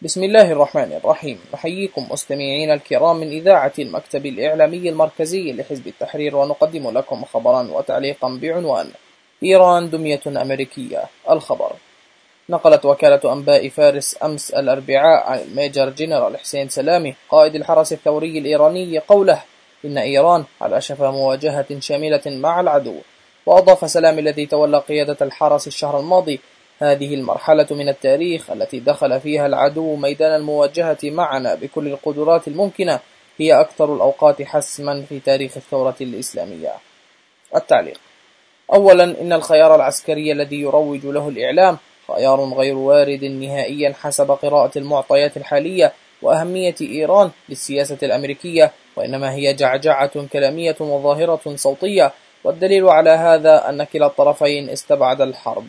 بسم الله الرحمن الرحيم. نحييكم مستمعين الكرام من إذاعة المكتب الإعلامي المركزي لحزب التحرير، ونقدم لكم خبرا وتعليقا بعنوان: إيران دمية أمريكية. الخبر: نقلت وكالة أنباء فارس أمس الأربعاء عن الميجر جنرال حسين سلامي قائد الحرس الثوري الإيراني قوله إن إيران على شفا مواجهة شاملة مع العدو. وأضاف سلامي الذي تولى قيادة الحرس الشهر الماضي: هذه المرحلة من التاريخ التي دخل فيها العدو ميدان المواجهة معنا بكل القدرات الممكنة هي أكثر الأوقات حسما في تاريخ الثورة الإسلامية. التعليق: أولا، إن الخيار العسكري الذي يروج له الإعلام خيار غير وارد نهائيا حسب قراءة المعطيات الحالية وأهمية إيران للسياسة الأمريكية، وإنما هي جعجعة كلامية وظاهرة صوتية. والدليل على هذا أن كلا الطرفين استبعد الحرب.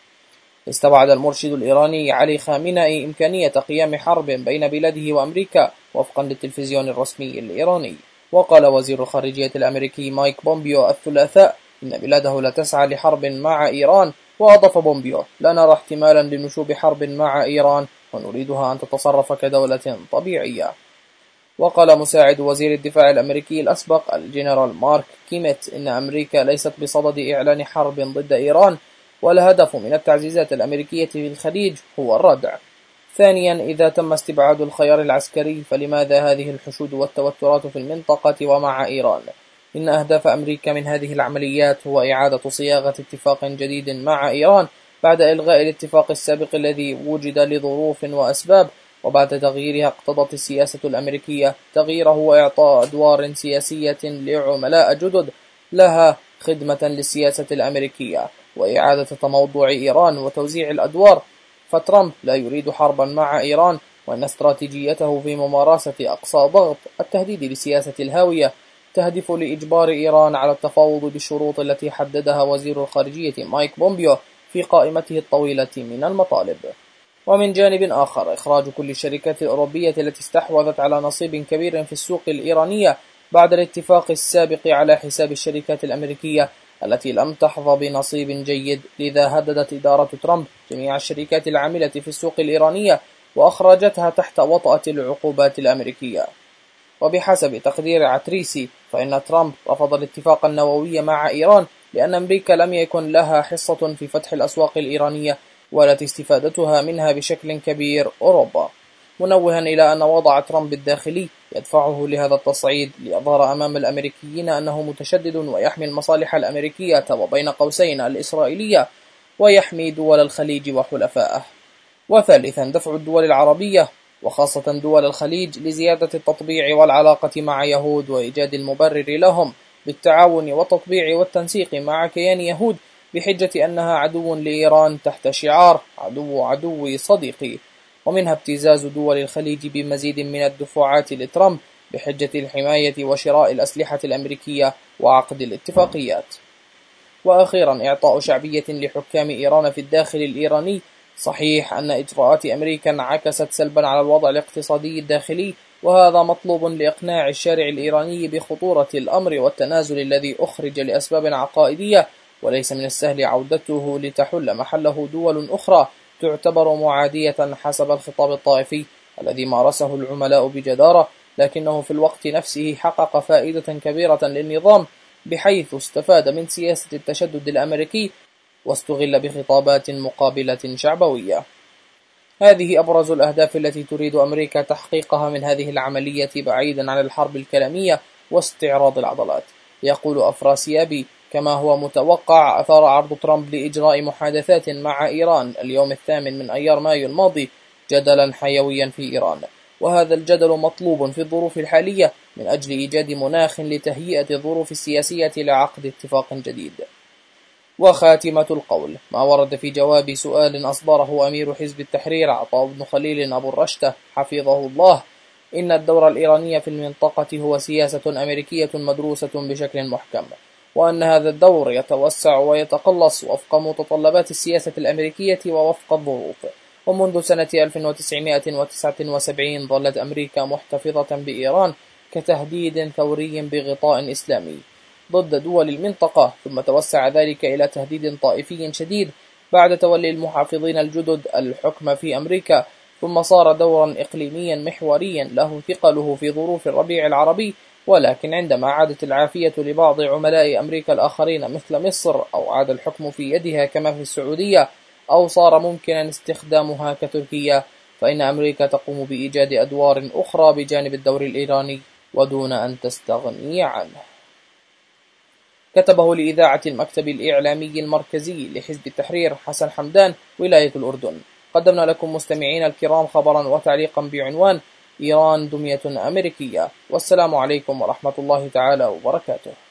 استبعد المرشد الإيراني علي خامنئي إمكانية قيام حرب بين بلاده وأمريكا وفقا للتلفزيون الرسمي الإيراني. وقال وزير الخارجية الأمريكي مايك بومبيو الثلاثاء إن بلاده لا تسعى لحرب مع إيران. وأضاف بومبيو: لا نرى احتمالا لنشوب حرب مع إيران، ونريدها أن تتصرف كدولة طبيعية. وقال مساعد وزير الدفاع الأمريكي الأسبق الجنرال مارك كيميت إن أمريكا ليست بصدد إعلان حرب ضد إيران، والهدف من التعزيزات الأمريكية في الخليج هو الردع. ثانيا، إذا تم استبعاد الخيار العسكري فلماذا هذه الحشود والتوترات في المنطقة ومع إيران؟ إن أهداف أمريكا من هذه العمليات هو إعادة صياغة اتفاق جديد مع إيران بعد إلغاء الاتفاق السابق الذي وجد لظروف وأسباب، وبعد تغييرها اقتضت السياسة الأمريكية تغييره وإعطاء أدوار سياسية لعملاء جدد لها خدمة للسياسة الأمريكية وإعادة تموضع إيران وتوزيع الأدوار. فترامب لا يريد حربا مع إيران، وأن استراتيجيته في ممارسة أقصى ضغط التهديد بسياسة الهاوية تهدف لإجبار إيران على التفاوض بالشروط التي حددها وزير الخارجية مايك بومبيو في قائمته الطويلة من المطالب. ومن جانب آخر، إخراج كل الشركات الأوروبية التي استحوذت على نصيب كبير في السوق الإيرانية بعد الاتفاق السابق على حساب الشركات الأمريكية التي لم تحظى بنصيب جيد. لذا هددت إدارة ترامب جميع الشركات العاملة في السوق الإيرانية وأخرجتها تحت وطأة العقوبات الأمريكية. وبحسب تقدير عتريسي فإن ترامب رفض الاتفاق النووي مع إيران لأن أمريكا لم يكن لها حصة في فتح الأسواق الإيرانية ولا استفادتها منها بشكل كبير أوروبا، منوها إلى أن وضع ترامب الداخلي يدفعه لهذا التصعيد ليظهر أمام الأمريكيين أنه متشدد ويحمي المصالح الأمريكية وبين قوسين الإسرائيلية ويحمي دول الخليج وحلفائه. وثالثا، دفع الدول العربية وخاصة دول الخليج لزيادة التطبيع والعلاقة مع يهود وإيجاد المبرر لهم بالتعاون والتطبيع والتنسيق مع كيان يهود بحجة أنها عدو لإيران تحت شعار عدوي صديقي. ومنها ابتزاز دول الخليج بمزيد من الدفعات لترامب بحجة الحماية وشراء الأسلحة الأمريكية وعقد الاتفاقيات. وأخيرا، إعطاء شعبية لحكام إيران في الداخل الإيراني. صحيح أن إجراءات أمريكا انعكست سلبا على الوضع الاقتصادي الداخلي، وهذا مطلوب لإقناع الشارع الإيراني بخطورة الأمر والتنازل الذي أخرج لأسباب عقائدية، وليس من السهل عودته لتحل محله دول أخرى تعتبر معادية حسب الخطاب الطائفي الذي مارسه العملاء بجدارة، لكنه في الوقت نفسه حقق فائدة كبيرة للنظام بحيث استفاد من سياسة التشدد الأمريكي واستغل بخطابات مقابلة شعبوية. هذه أبرز الأهداف التي تريد أمريكا تحقيقها من هذه العملية بعيدا عن الحرب الكلامية واستعراض العضلات. يقول أفراسيابي: كما هو متوقع، أثار عرض ترامب لإجراء محادثات مع إيران اليوم 8 من أيار مايو الماضي جدلا حيويا في إيران، وهذا الجدل مطلوب في الظروف الحالية من أجل إيجاد مناخ لتهيئة الظروف السياسية لعقد اتفاق جديد. وخاتمة القول: ما ورد في جواب سؤال أصدره أمير حزب التحرير عطاء بن خليل أبو الرشتة حفظه الله إن الدور الإيراني في المنطقة هو سياسة أمريكية مدروسة بشكل محكم، وأن هذا الدور يتوسع ويتقلص وفق متطلبات السياسة الأمريكية ووفق الظروف. ومنذ سنة 1979 ظلت أمريكا محتفظة بإيران كتهديد ثوري بغطاء إسلامي ضد دول المنطقة، ثم توسع ذلك إلى تهديد طائفي شديد بعد تولي المحافظين الجدد الحكم في أمريكا، ثم صار دورا إقليميا محوريا له ثقله في ظروف الربيع العربي. ولكن عندما عادت العافية لبعض عملاء أمريكا الآخرين مثل مصر، أو عاد الحكم في يدها كما في السعودية، أو صار ممكنا استخدامها كتركيا، فإن أمريكا تقوم بإيجاد أدوار أخرى بجانب الدور الإيراني ودون أن تستغني عنه. كتبه لإذاعة المكتب الإعلامي المركزي لحزب التحرير حسن حمدان، ولاية الأردن. قدمنا لكم مستمعين الكرام خبرا وتعليقا بعنوان: إيران دمية أمريكية. والسلام عليكم ورحمة الله تعالى وبركاته.